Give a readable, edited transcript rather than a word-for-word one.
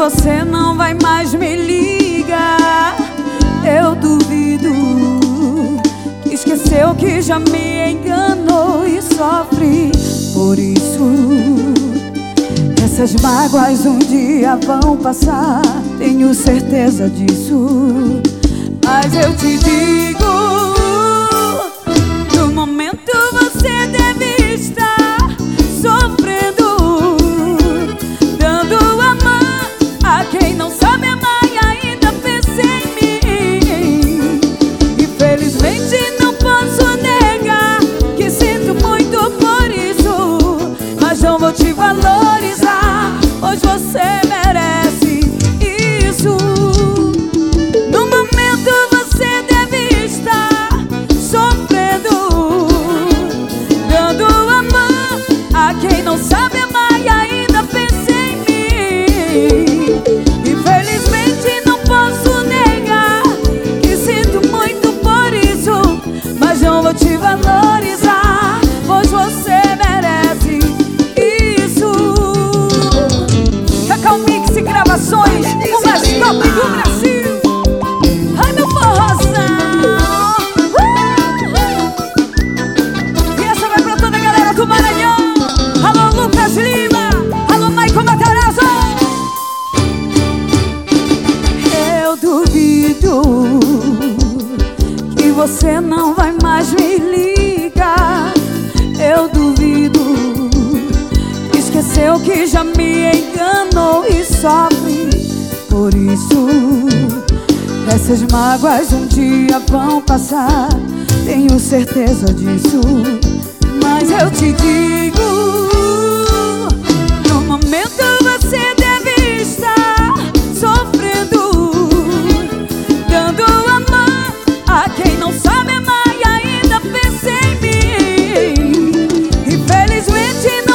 você não vai mais me ligar. Eu duvido que esqueceu que já me enganou e sofre por isso. Essas mágoas um dia vão passar, tenho certeza disso. Mas eu te digo, no momento você deve estar sofrendo, dando amor a quem não sabe amar e ainda pensa em mim. Infelizmente não posso negar que sinto muito por isso, mas não vou te valorizar, pois você merece isso. No momento você deve estar sofrendo, dando amor a quem não sabe amar e ainda pensa em mim. Infelizmente não posso negar que sinto muito por isso, mas não vou te valorizar, pois você merece isso. Cacau Mix e gravações, o mais top do Brasil. Ai, meu forrozão. E essa vai pra toda a galera do Maranhão. Alô, Lucas Lima. Alô, Maicon Matarazzo. Eu duvido que você não vai mais me ligar. Eu duvido que esqueceu que já me enganou e sofre por isso. Essas mágoas um dia vão passar, tenho certeza disso. Mas eu te digo, no momento você deve estar sofrendo, dando amor a quem não sabe amar e ainda pensa em mim. Infelizmente